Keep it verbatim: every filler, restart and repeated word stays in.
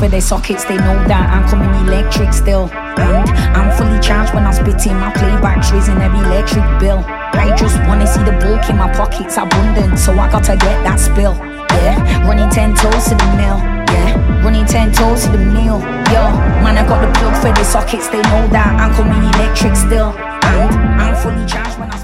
for their sockets, they know that I'm coming electric still. And I'm fully charged when I'm spitting my playbacks, raising every electric bill. I just wanna see the bulk in my pockets abundant, so I gotta get that spill. Yeah, running ten toes to the mill. Yeah, running ten toes to the meal. Yo, man, I got the plug for the sockets, they know that I'm coming electric still. And I'm fully charged when I